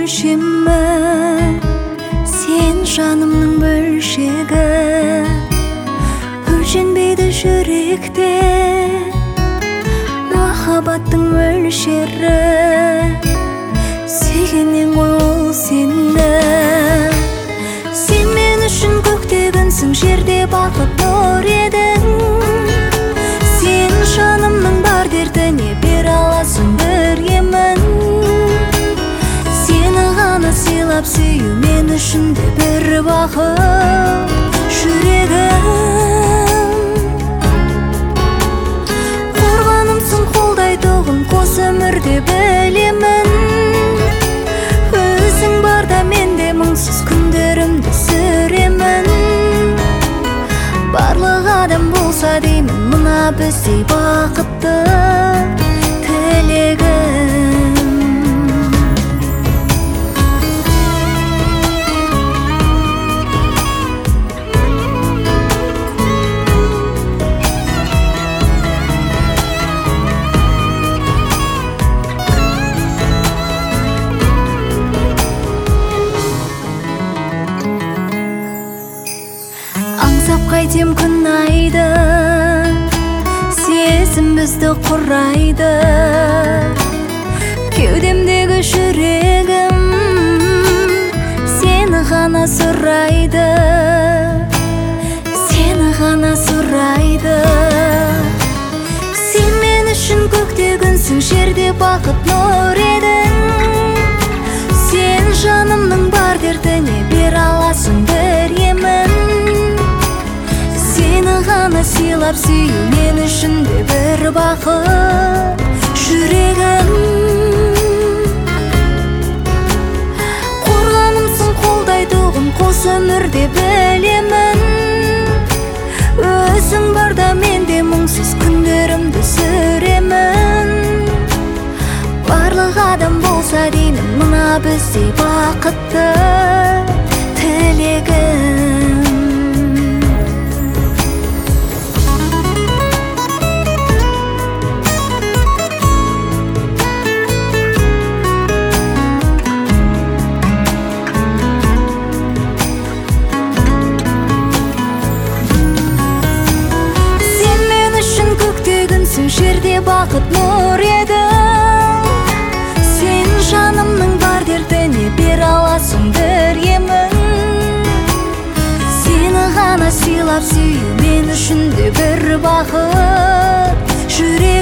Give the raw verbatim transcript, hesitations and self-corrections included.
өлшемі, сен жанымның бөлшегі, өлшенбейді жүректе махаббаттың мөлшері. Сүйгеннен ғой ол сені, сен мен үшін көкте күнсің, жерде бақыт нұр едің. Сен жанымның бар дертіне бере аласың бір емін. Сені ғана сыйлап сүю мен үшін де бір бақыт. Жүрегім қорғанымсың, қолдайтұғын қос өмірде білемін. Өзің барда менде мұңсыз күндерімді сүремін. Барлық адам болса деймін мына біздей бақытты тілегім. Аңсап қайтем күн айды, сезім бізді құрайды. Кеудемдегі жүрегім сені ғана сұрайды, сені ғана сұрайды. Сен мен үшін көкте күнсің, жерде бақыт нұр едің. Сен жанымның бар дертіне бере аласың бір емін. Сені ғана сыйлап сүю мен үшін де бір бақыт. Жүрегім қорғанымсың, қолдайтұғын қос өмірде білемін. Өзің барда менде мұңсыз күндерімді сүремін. Барлық адам болса деймін мына біздей бақытты тілегім. Жерде бақыт нұр едің. Сен жанымның бар дертіне бере аласың бір емін. Сені ғана сыйлап сүю мен үшін де бір бақыт. Жүрегім